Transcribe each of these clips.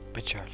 Печаль.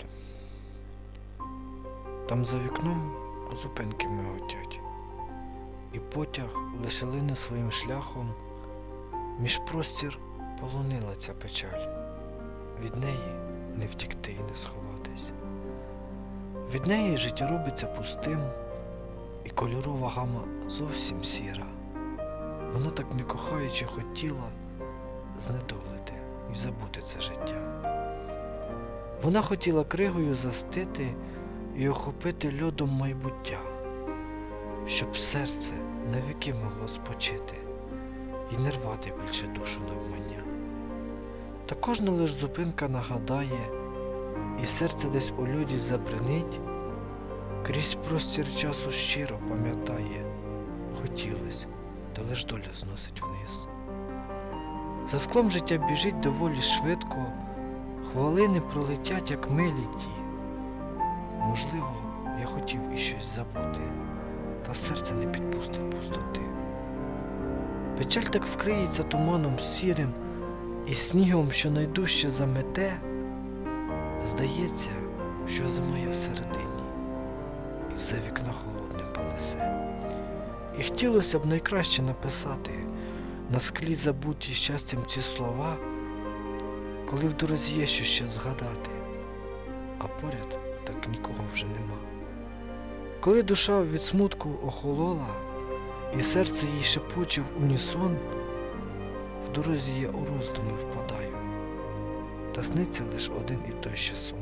Там за вікном зупинки миготять, і потяг лише лине своїм шляхом, між простір полонила ця печаль, від неї не втікти й не сховатись. Від неї життя робиться пустим, і кольорова гама зовсім сіра. Вона так не кохаючи хотіла знедолити і забути це життя. Вона хотіла кригою застити і охопити льодом майбуття, щоб серце навіки могло спочити і не рвати більше душу навмання. Та кожна лиш зупинка нагадає, і серце десь у льоді забринить, крізь простір часу щиро пам'ятає, хотілось, та лиш доля зносить вниз. За склом життя біжить доволі швидко, хвилини пролетять, як милі ті. Можливо, я хотів і щось забути, та серце не підпустить пустоти. Печаль так вкриється туманом сірим і снігом, що найдужче замете. Здається, що зима є всередині, і за вікна холодним понесе. І хотілося б найкраще написати на склі забуті щастям ці слова, коли в дорозі є що ще згадати, а поряд так нікого вже нема. Коли душа від смутку охолола, і серце їй шепоче в унісон, в дорозі я у роздуми впадаю, та сниться лиш один і той ще сон.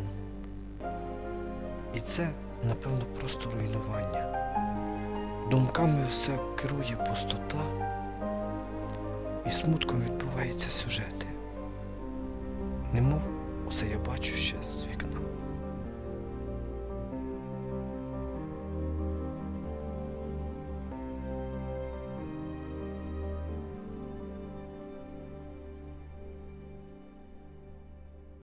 І це, напевно, просто руйнування. Думками все керує пустота, і смутком відбуваються сюжети. Немов усе я бачу ще з